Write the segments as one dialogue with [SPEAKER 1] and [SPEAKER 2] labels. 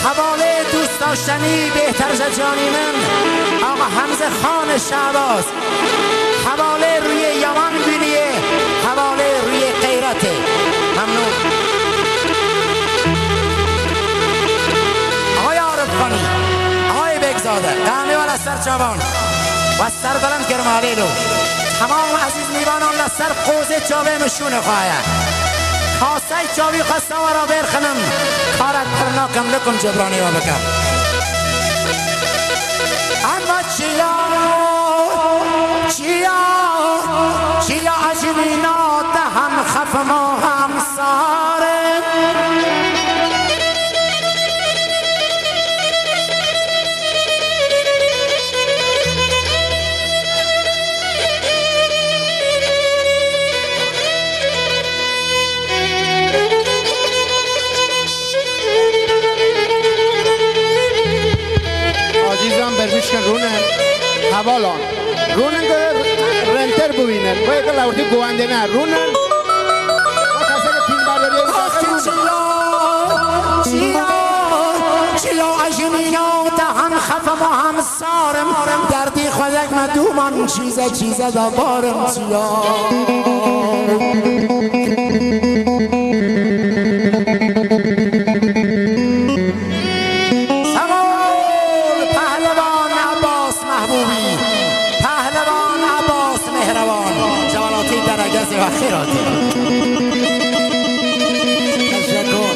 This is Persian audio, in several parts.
[SPEAKER 1] حواله دوست داشتنی بهتر از جانی من آقا حمزه خان شهباز، حواله روی یمان گونیه، حواله روی غیرته. ممنون. آقای عارف خانی، آقای بگزاده، قهمی و لسر چوان و سر بلند کرم علیلو، تمام عزیز میوانان لسر قوزه چاوه مشونه خواهی خاصه چاوی خسته و را برخنم کارت پرناکم لکم جبرانی و بکم. اما چیا عجمینات هم خفم و هم ساره
[SPEAKER 2] برمیشکن رونن حوالان رونن که رنتر ببینن باید که لورتی گوانده نه رونن و کسی که تین برداری
[SPEAKER 1] چیا عجمینات هم خفم و هم سارم دردی خودک مدومان چیزه دابارم چیا و خیراتی تشکر.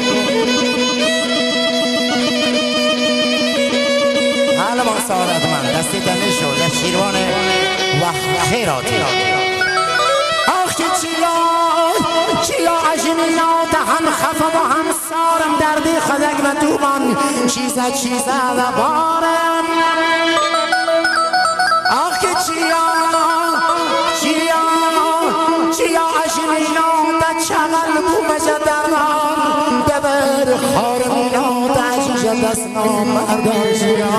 [SPEAKER 1] پهلوان سعادت من دستی دنه شد در شیروان و خیراتی. آخ که چیا عجمینات هم خفم و هم سارم دردی خدک و دومان چیزه و بارم. آخ که چیا عجمینات چغل بومجه درمان ببر خارمینات عجیجه دست نامردان چیا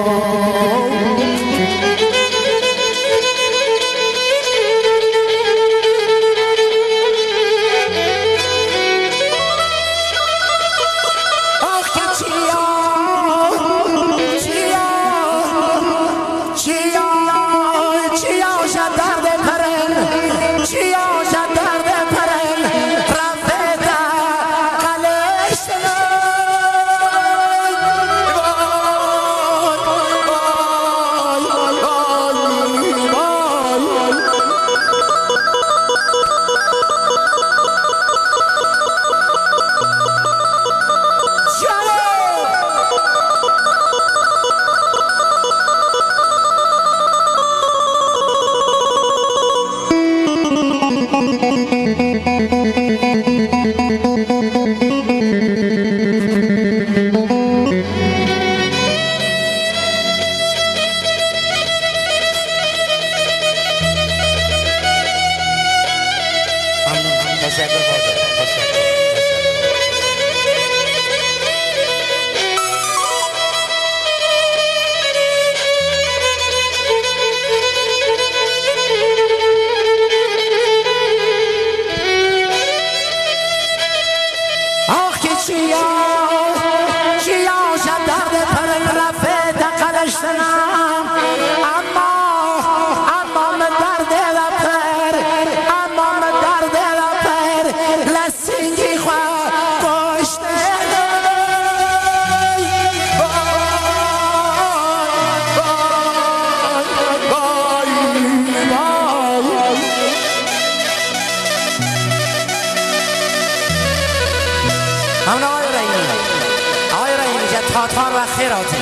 [SPEAKER 1] تاتار و خیراتی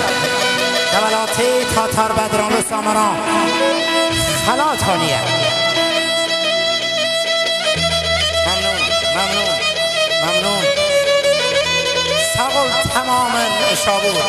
[SPEAKER 1] دولاتی تاتار بدران و سامران خلات خانیه. ممنون سقل تمام اشابور.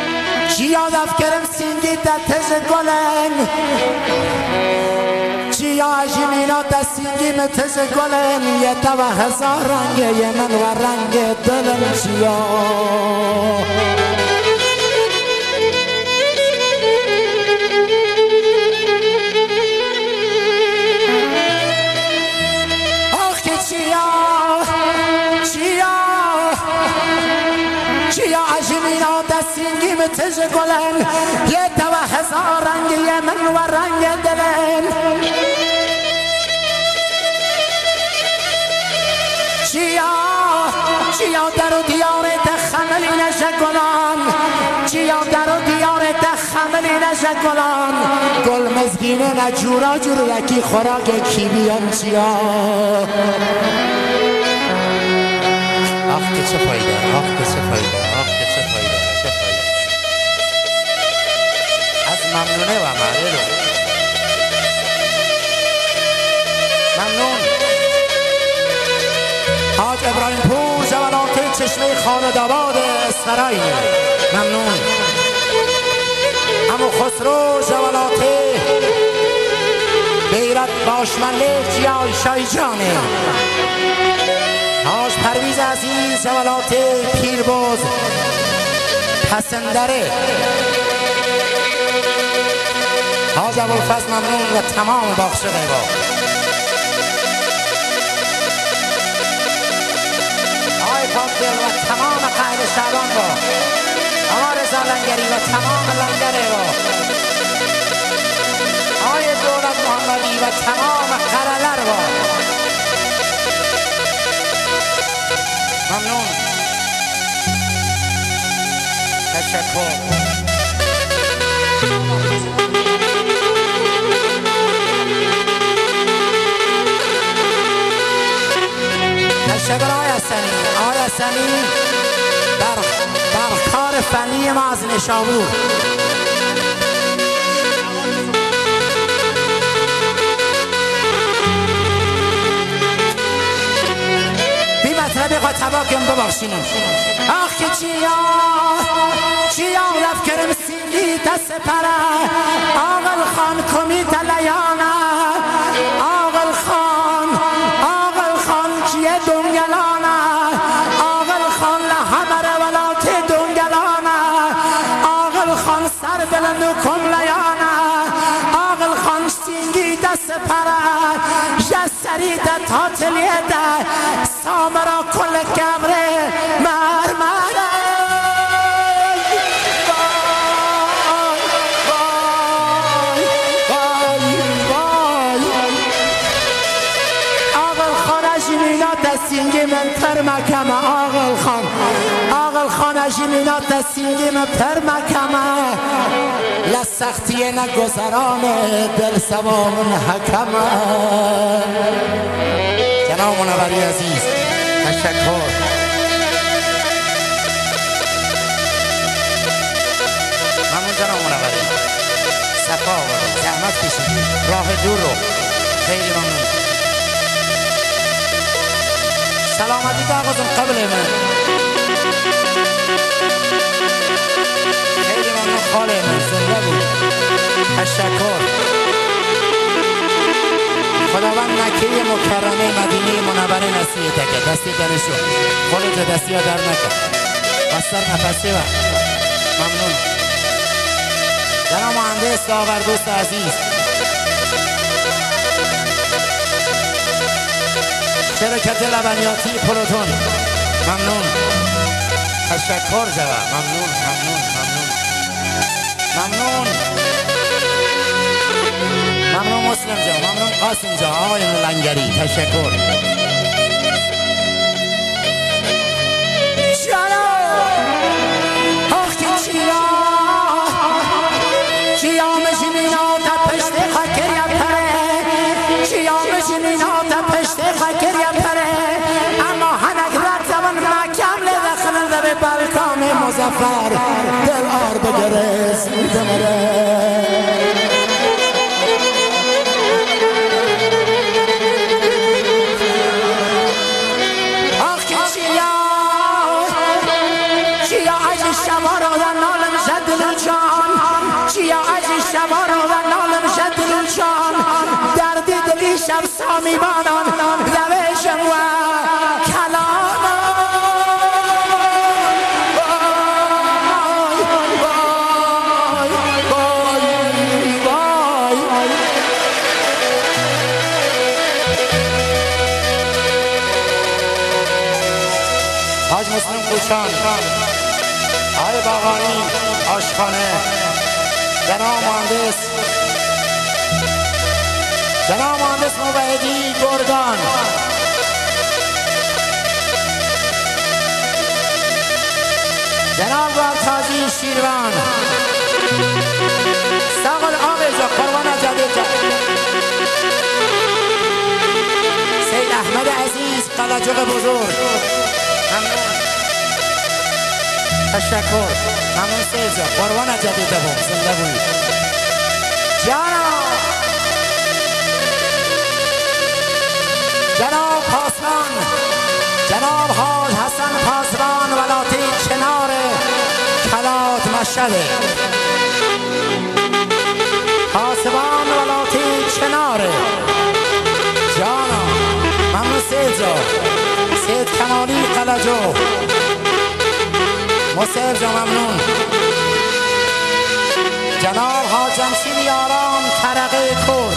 [SPEAKER 1] چیا دفکرم سینگی در تز گلن چیا عجیمینا دستینگی متز گلن یه تا و هزار رنگه یه من و رنگ دلن چیا آخ که چیا عجیمینا دستینگی متز گلن یه تا و هزار رنگه یه من و رنگ دلن چیا در و دیار تخملی نشکلان چیا در و دیار تخملی نشکلان گل مزگینه نجورا جور یکی خوراک کی بیان چیا آخ که چه فایده آخ که چه فایده آخ که چه فایده چه فایده از ممنونه و معللو ممنون حاج ابراهیم پور جوانات چشمه خانداباد اسفرایی ممنون امو خسرو جوانات بیرت باشمله جیای شای جانه حاج پرویز عزیز جوانات پیربوز پسندره حاج ابوالفضل ممنون و تمام باخش غیبا دل و تمام قهر شعبان با آقا رضا لنگری و تمام لنگره با آقای دولت محمدی و تمام قرلر با ممنون تشکر تشکر آقای حسنی در کار فنی ما از نشابور بی مطلبی خواهد تباکم ببخشینم آخ که چیا رفت کرم سینگی دست پره آقل خان کمی تلیانه آقل خان چیه دنگلانه آقل خان لحمره ولات دنگلانه آقل خان سر بلند و کملیانه آقل خان سینگی دست پره جسری ده تاتلیه ده سامرا کل کبره مرمره دستینگی من پر مکمه آقل خان اجیمینا دستینگی من پر مکمه لسختی نگذرانه دل سوامون حکمه جناب منوری عزیز تشکر ممنون جناب منوری صفا و زحمت کشید راه دور رو خیلی ممنون سلامتی کاغذم قبل من خیلی ممنون خاله من زنده بود تشکر خداوند مکه مکرمه مدینه منوره نصیحت کرد دستی دانشو خالد دستی ها در نکرد بستر نفسی و ممنون جناب مهندس داور دوست عزیز شرکت لبنیاتی پروتون ممنون تشکر جواب ممنون مسلم جان ممنون قاسم جان آقای لنگری تشکر چیا مجمینا تا پشت خاکر یا پره چیا مجمینا تا پشت خاکر یا پره اما هنگ رد زمان محکم لدخل به بالکام مظفر دل آر بگرس میدمره شما رو در نالم شد جان چیا عجی شما رو در نالم شد جان دردی کشان آقای باقانی آشخانه، جناب مهندس موحدی گردان، جناب گارتازی شیروان، ساقل آقیزا قربان جدید، سید احمد عزیز قلعجق بزرگ، ممنون، تشکر، ممنون سید جا قربان جدید بود، زنده بود جناب پاسبان، جناب حاج حسن پاسبان ولاتی کنار کلات مشهده، پاسبان ولاتی کنار جانا، ممنون سید جا، سید کمالی قلجو، مصیب جا ممنون، جناب حاج جمشید یاران ترقه کرد،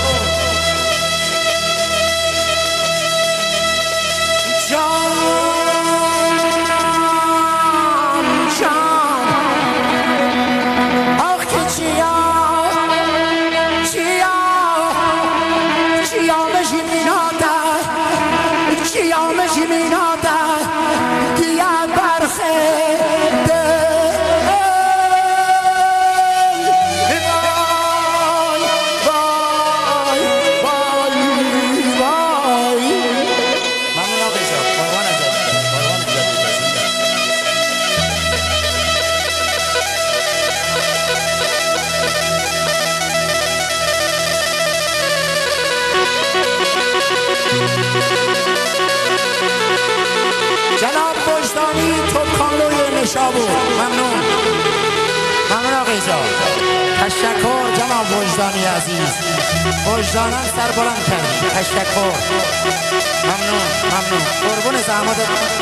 [SPEAKER 1] ممنون، ممنون آقای جا، تشکر جناب وجدانی عزیز، وجدانان سر بلند کرد، تشکر، ممنون، ممنون، قربون زحمت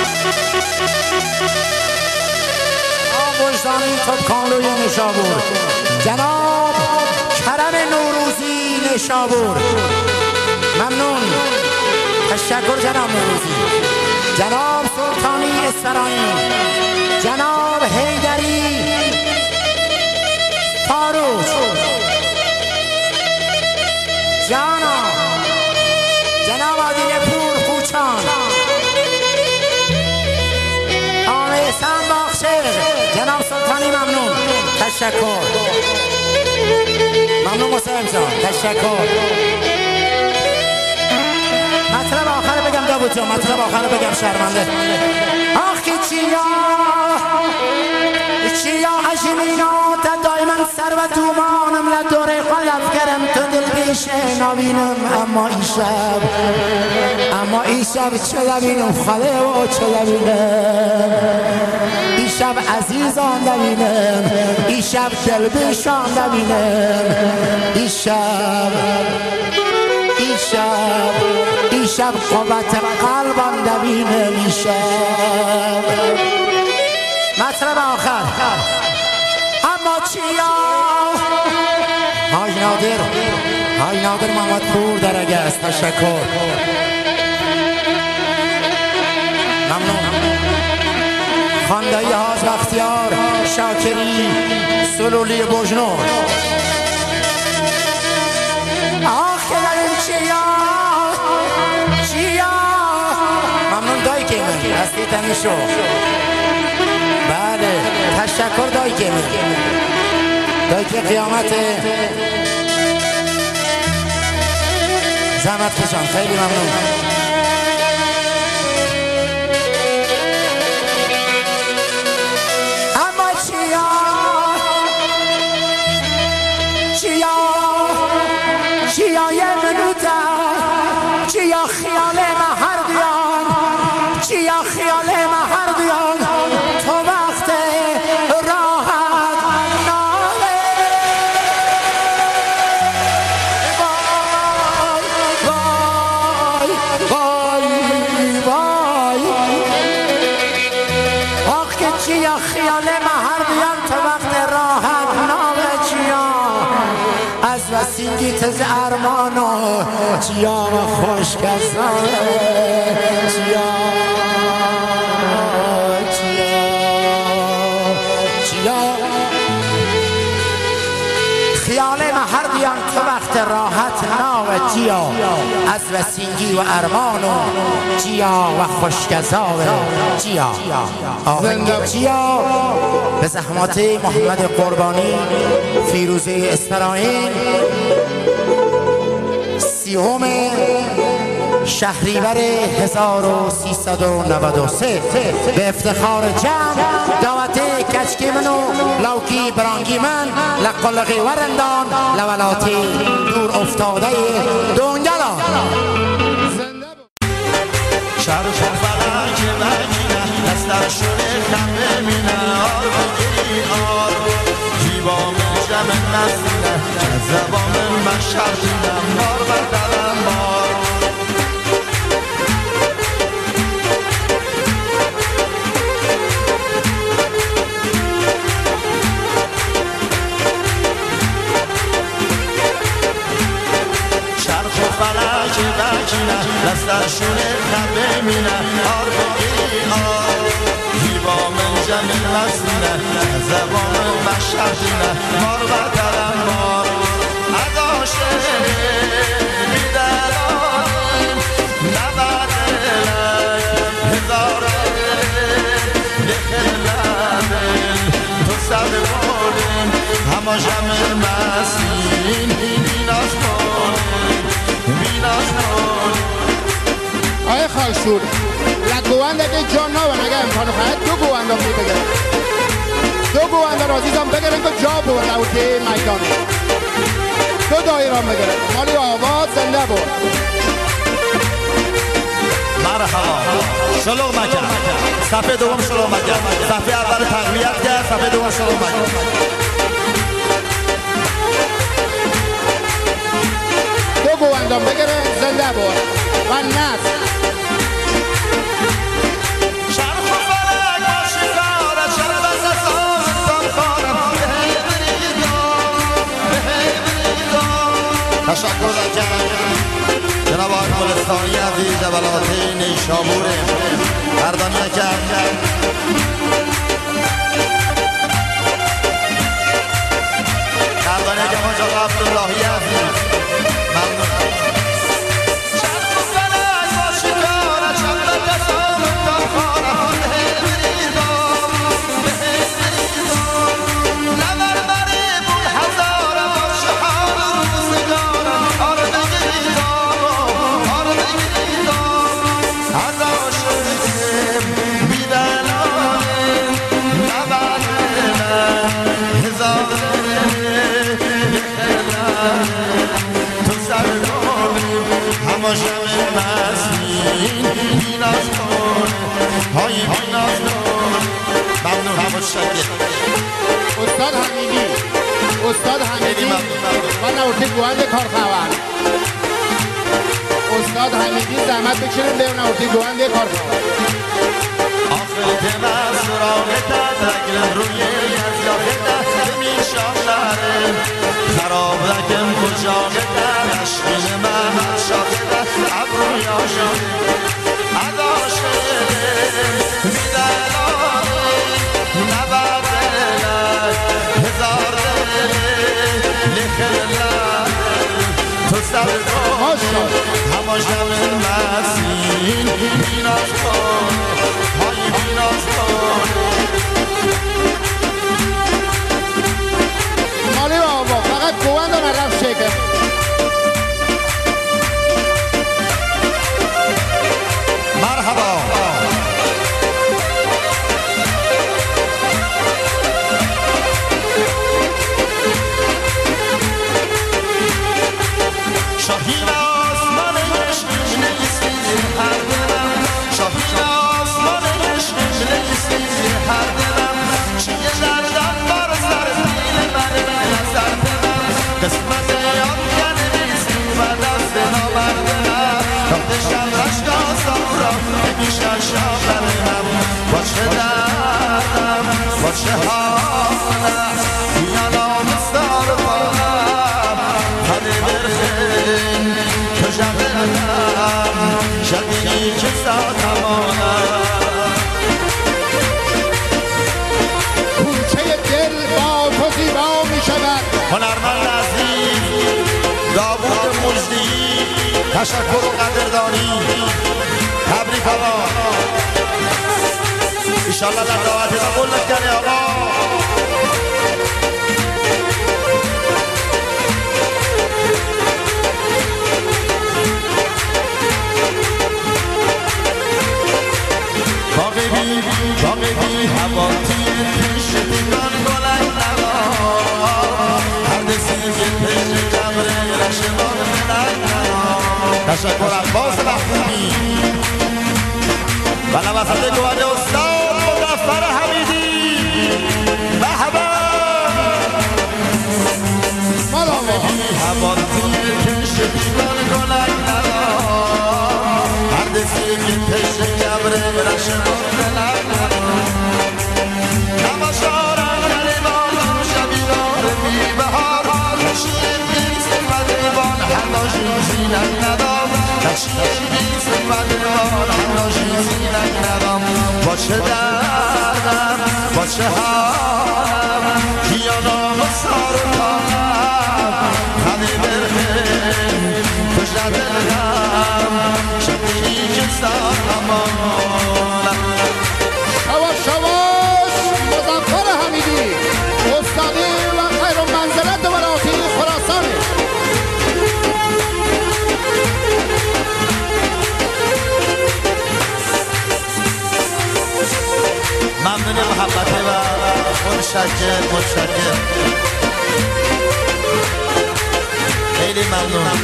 [SPEAKER 1] جناب وجدانی توپکانلوی نشابور، جناب کرم نوروزی نشابور، ممنون، تشکر جناب نوروزی، جناب سلطانی اسفرانی، جناب حیدری فاروق، جناب عادل پور خوچان، آقای حسن باخشر، جناب سلطانی ممنون، تشکر، ممنون مصیب جان، تشکر. مطلب آخر بگم داوود جان، مطلب آخر بگم شرمنده. آخ که چیا هشمینات دایما سر و تومانم لدوره قلب کرم تو دل پیش نبینم، اما این شب چه لبینم خاله و چه لبینم، این شب عزیزان لبینم، این شب دل بیشان لبینم، این شب قوت قلبم لبینم، این شب مطلب آخر. اما چیا های نادر محمد پور درگه است، تشکر، ممنون. خاندایی حاج بختیار شاکری سلولی بجنور، آخ که داریم چیا ممنون دایی که من هستی تمیشو، بله تشکر دایی که قیامت زحمت کشان، خیلی ممنون. اما چیا یه منوتا، چیا خیال مهردیان، چیا خیال مهردیان، تو وقت راحت ناله، وای آخ که چیا خیال مهردیان، تو وقت راحت ناله، چیا از وسیگی تز ارمانو، چیا خوش کسانه، چیا جهانیان تو وقت راحت ناو جیا از وسینگی و ارمان و جیا و خوشگذار جیا آهنگ جیا به زحمات محمد قربانی فیروزه اسفراین 30 شهریور 1393 به افتخار جمع دعوت کچکی منو لوکی برانگی من لقلقی ورندان لولاتی دور افتاده دونگلان
[SPEAKER 3] شرف و فلک بگیره دستر شده کم بمینه آر بگیری آر جیبا من جمع نسینه جذبا من مشهدینه مار بردلم مار شرف و فلک بگیره دستر شده کم بمینه آر بگیری آر جیبا من جمع نسینه جذبا من مشهدینه مار بردلم مار عداشه بیدرانیم نبردلک هزاره دخل ندل تو سب بولیم همه جمع مسین بیناز کنیم بیناز کنیم
[SPEAKER 2] آقای خالشور لگوان دیگه جا نوان اگه امکانو خواهد دو گوان رو بگیرن دو گوان رو عزیزم بگیرن که جا بود لوتی میدانه دو دایره بگیرن مالی آواز زنده بود
[SPEAKER 3] مرحبا شلوغ مکن صفحه دوم شلوغ مکن صفحه اول تقویت کرد صفحه دوم شلوغ مکن
[SPEAKER 2] دو گواندان بگیرن زنده بود و نصر
[SPEAKER 3] شرف و فلک با شکاره شرف از اصابتان خانم تشکر دکن جناب آقای گلستانی عزیز ولاته نیشابور قدردانی کرد قدردانی که ماجا عبداللهی عزیز ممنون شرف و فلک با شکاره شرف از اصابتان خانم نبربری بول هزاره با شحال روزگارم آر بگیدم آر بگیدم از عاشقیم بیدلانیم نبردلم هزاره تو سر کنیم همه شب مسین بیناز کن های بیناز کن ممنون همه شکر
[SPEAKER 2] استاد حمیدی و نورتی گواند کارخوان استاد حمیدی زحمت بکشید به نورتی گواند کارخوان
[SPEAKER 3] آخرت مسراغتا تگل روی یزیاغتا میشاخره خراب لکن کجاغتا نشکین محل شاختا عبروی آشاخه عداشقیم بیدلانیم نبردلک هزار لخلال تو سر کن همه جمع مسین بیناز کن های بیناز کن
[SPEAKER 2] مالی بابا فقط گواند و نرف شکر
[SPEAKER 3] مرحبا شاهین آسمان عشق نیستی هر دلم شاهین آسمان عشق نیستی هر دلم چیه دردم بر سر دیل من نظر دلم قسمت یاد کنه نیستی و دست نامردم داشتم رشتا سارا بگیشن شاقرم باشه دردم باشه حالم بیانا مستار پاهم خاله برخین که جغلم شدینی که ساتمانم
[SPEAKER 2] کوچه دل با تو زیبا می شود
[SPEAKER 3] هنرمند عزیز تشکر و قدردانی. تبریک آقا، ایشالله لطاعتی قبول نکنی آقا. باقی بی حواتی تشتیگان گلک نوار هر دستی که تشت جمره رشدان ملک نوار. تشکر عباس محبوبی و نوسط گوهد استاد مظفر حمیدی. بحبا باقی بی حواتی تشتیگان گلک نوار هر دستی که تشت جمره رشدان ملک نوار. نماشارم گریبانم شبیدار بی بهار نشین بیست مدربان حناشین زینک ندام نشین بیست مدربان حناشین زینک ندام. با چه دردم با چه حالم کیانام و سار و تانم همه برخیم کجا دلم شبیهی که سارمانم.
[SPEAKER 2] شواش مظفر حمیدی استادی و خیر و منزلت دوراتی خراسانی.
[SPEAKER 3] ممنون محبته و متشکر خیلی ممنون.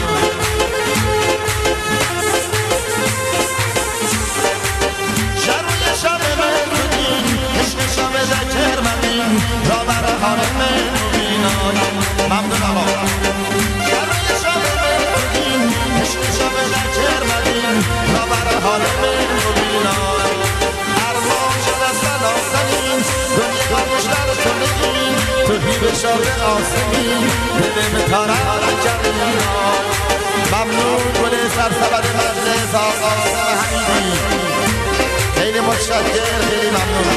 [SPEAKER 3] شروی شب من بودین عشق شب ذکر منین را بر حال من بینای. ممنون آقا. شروی شب من بودین عشق شب ذکر منین را بر حال من بینای. ارمان شد از ناسنین دنیا مشتر تو نگین توهی به شاد آسمین دل متارم جمینای. ممنون گل سرسبد مجلس آقا حمیدی خیلی متشکر خیلی ممنون.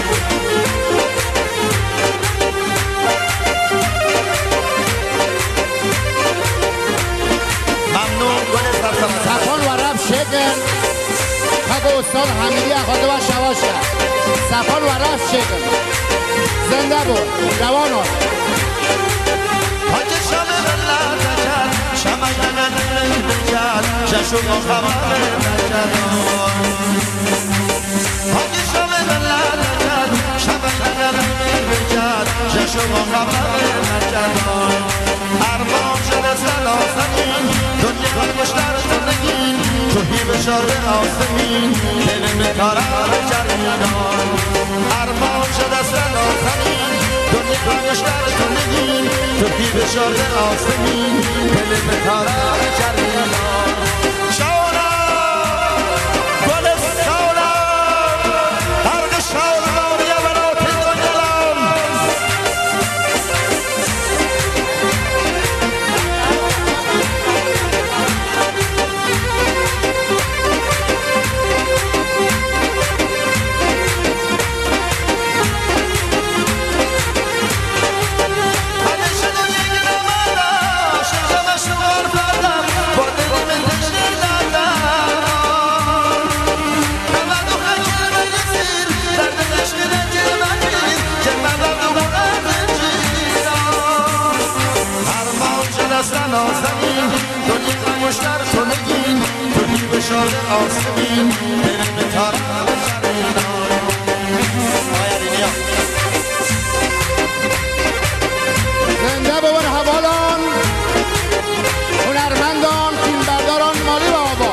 [SPEAKER 3] ممنون گل سرسبد
[SPEAKER 2] سفان و رب شکر حق استاد حمیدی اخواده و شواش کرد. سفان و رب شکر زنده بود جوانان.
[SPEAKER 3] حاج شام ملت کرد شمع نگل بکرد جشن و خبر نکرد. حاج شام ملت کرد شمع نگل بکرد جشن و خبر نکرد. ارباب شد از ناسنین دنیا مشتر تو نگین توهی به شاد آسمین دل مکارم جمینان. ارباب شد از ناسنین دنیا مشتر تو نگین توهی به شاد آسمین دل مکارم جمینان. شاورم گل سالم برق شاورم یورات دنیلم. نازنین دنیا مشتر تو نگین توهی به شاد آسمین دل متارم جمینان.
[SPEAKER 2] زنده بود حوالان هنرمندان فیلمبرداران مالی و آبا.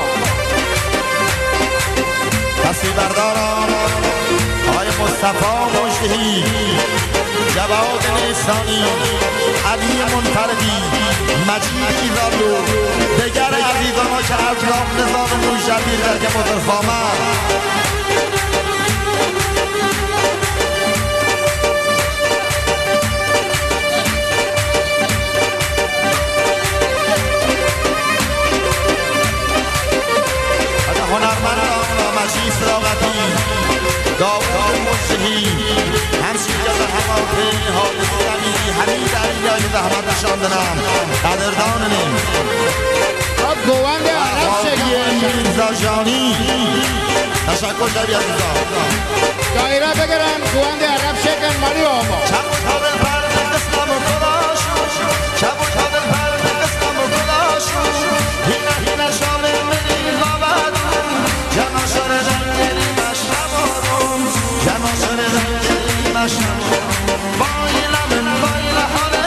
[SPEAKER 3] تصویربرداران آقای مصطفی مجدهی جواد نیسانی علی منفردی مجید ایزالو دیگر عزیزان ها که از راه نظام نوشبیر در که مزرخامه هنرمندان مجید سراغتی داود مجدهی همشیجا زحمات حادث زمینی حمید علیای زحمت شاندنم قدرداننیم
[SPEAKER 2] گوند عرب شکر
[SPEAKER 3] جانی تشکر شبیه عزیزان
[SPEAKER 2] دایره بگرم گوند عرب شکن مالی آما
[SPEAKER 3] چبود ها دل پرد قسلم و کلاشو چبود ها دل پرد قسلم و کلاشو هینه هینه شامل منی لابدون جماشر رنگلی مشنوارم جماشر رنگلی مشنوارم بایلم بایل حاله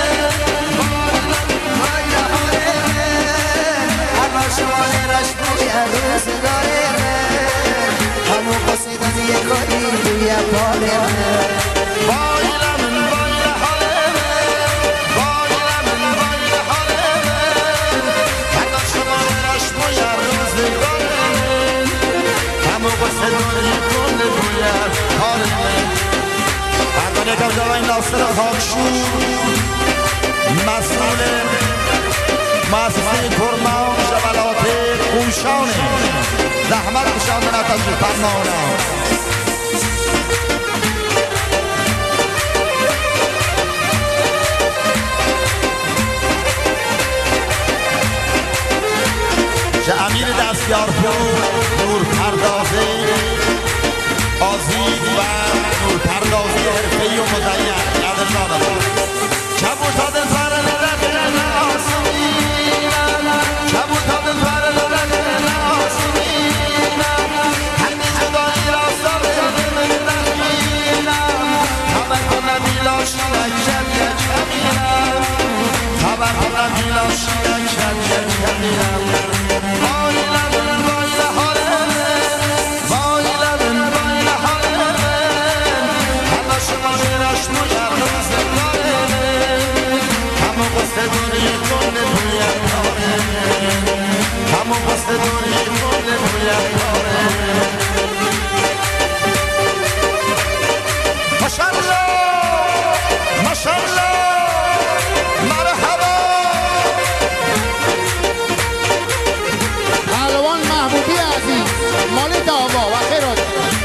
[SPEAKER 3] بایل حاله همه شمال رشموی روز داره همون قصیدن یک کاری بوی پاله بایلم بایل حاله بایلم بایل حاله همه شمال رشموی روز داره همون قصیدن یک کاری بوی پاله فرمان یکم جوای ناصر خاکشور مسئول مؤسسه کرمان جبلات قوشانه زحمت کشان نتاجی فرمانا چه امیر دستیارپور نور پردازه آزید و نور پردازی حرفه‌ای و مزین یادتان چبوت دل فرن رقل آسمینم چبوت دل فرن رقل آسمینم همی جدایی را سر من نخینم خبر کنم ایلاشی نکشد یک کمینم خبر کنم ایلاشی نکشد یک کمینم بایلم بایل حالم بایلم بایل حالم همه شما شیرش مویر روزگاره همه قصد دنیا کنه بویم داره همه قصد دنیا کنه بویم داره ماشالله ماشالله مرحبا
[SPEAKER 2] پهلوان محبوبی عزیز مالی داوا و خیرات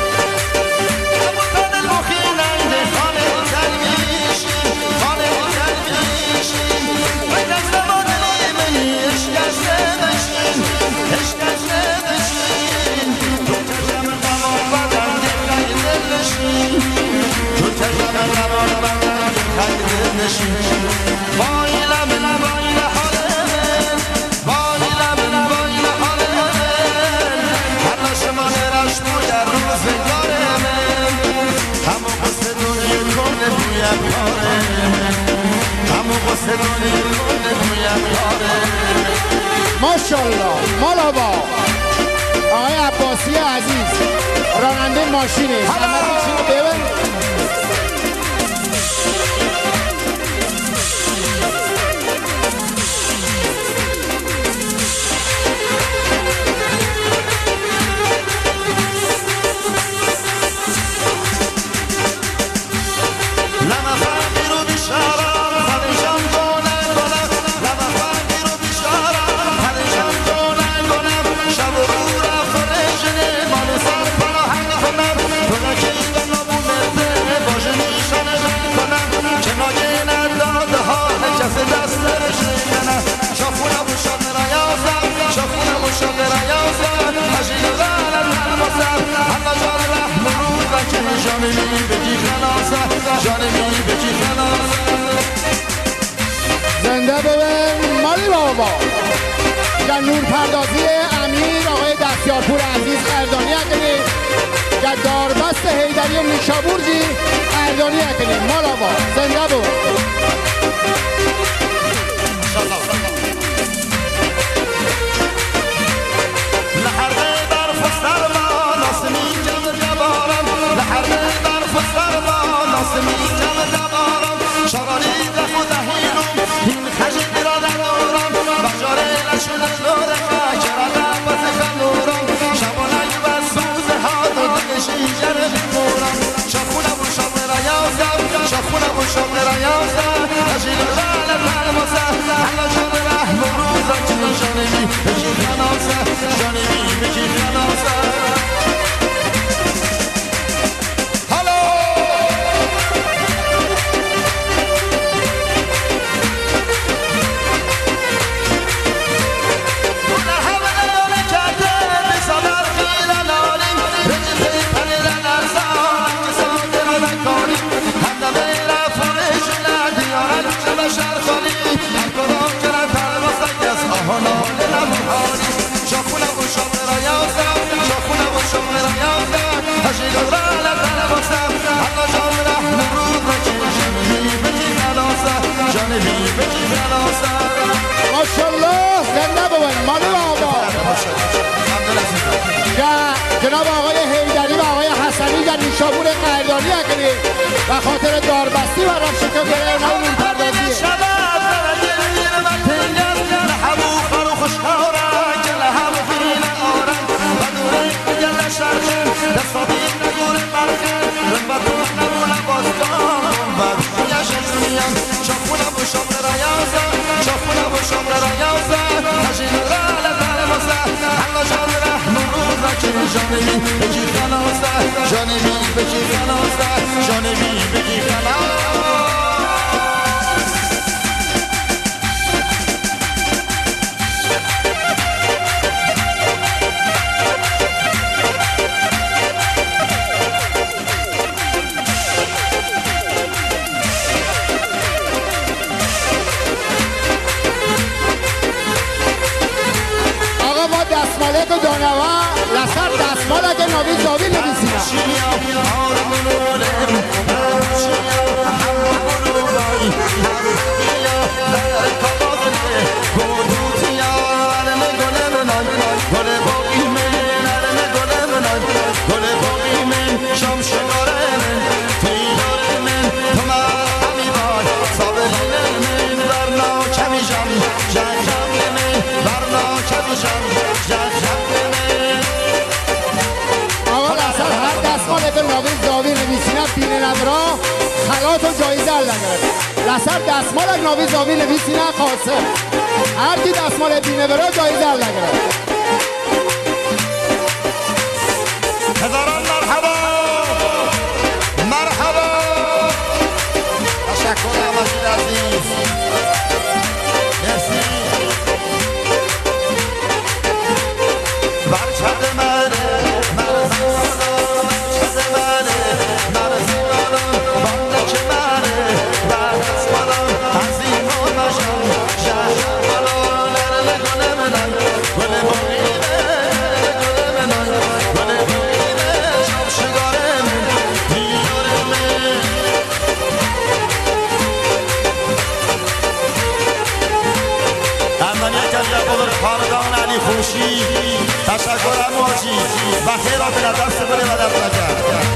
[SPEAKER 2] ماشالله مالابا آقای عباسی عزیز راننده ماشینه همه رو ببین زنده ببین مالی بابا یا نور پردازی امیر آقای دستیارپور عزیز اردانی اکنی یا داربست حیدری و میشابورجی اردانی اکنی مالا با زنده ببین جناب آقای حیدری و آقای حسنی در نیشابور قدردانی اگری و خاطر داربستی و رفشکا گره نو نور پردازی
[SPEAKER 3] جانبی بگی خلاصه جانبی بگی خلاصه جانبی بگی خلاصه
[SPEAKER 2] دستماله که دانوا لسر دستماله که نوی زاوی نویسینا
[SPEAKER 1] ناوی نویسینه بینه ندرا خلات و جایزه لگره لسر دستمال ناوی زاوی نویسینه خاصه هر کی دستمال بینه برا جایزه لگره
[SPEAKER 3] هزاران مرحبا مرحبا تشکر مجید عزیز مرسی برچد منه خاندان علی خوشی تشکر امواجی و خیرات نظر سبری و در نجر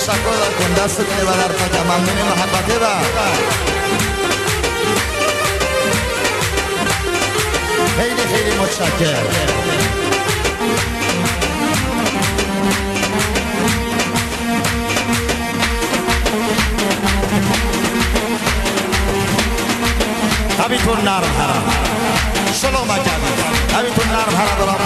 [SPEAKER 3] تشکر کن دست کنی و در فکر ممنون محبته و خیلی خیلی متشکر. همینطور نرم هرم سلام کردیم همینطور نرم هرم دارم.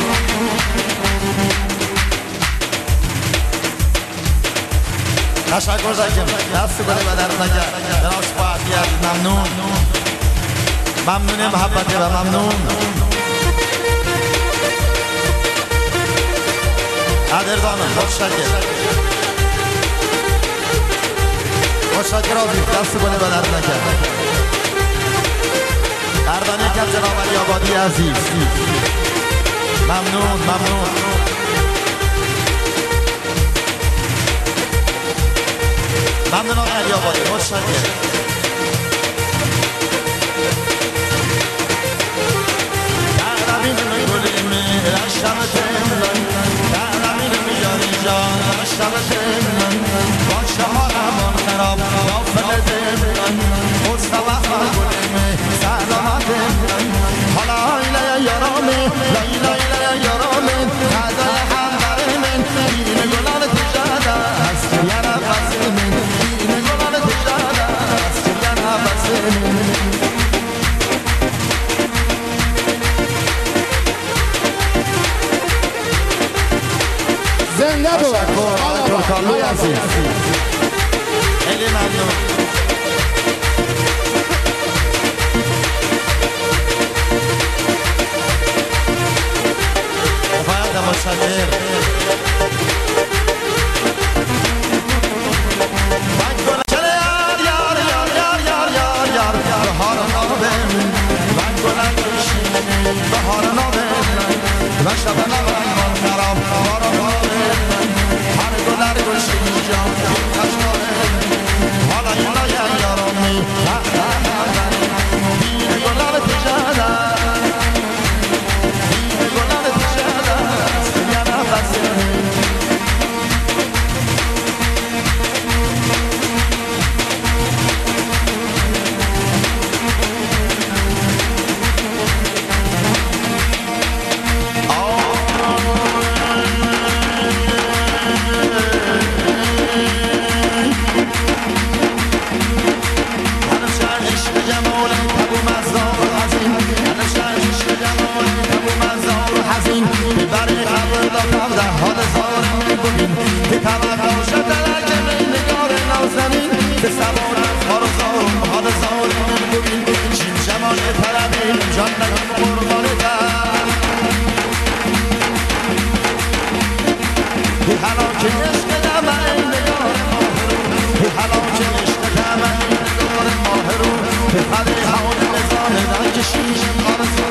[SPEAKER 3] تشکر زکیم دست کنی و در فکر جناب سپاهتی عزیز ممنون ممنون محبته و ممنون قدردانم. متشکر متشکر عزیز دست کنی و در فکر قدردانی کم جناب علی آبادی عزیز ممنون ممنون. ممنون آقای علی آبادی متشکر. دعرمین گلیم رشتم تمنان دعرمین میاری جان رشتم تمنان باشه ها رمان خراب نافل تمنان مصطفى گلیم سلامت تمنان حالا ایله یارامه لیلا ایله یارامه هدای هم برای من این گلان تجاده است یه نفس من این گلان تجاده است یه نفس من.
[SPEAKER 2] زنده بود
[SPEAKER 3] ترکانوی عزیز خیلی ممنون. باید متشکر. Hadi havada mezane, danke şişim arası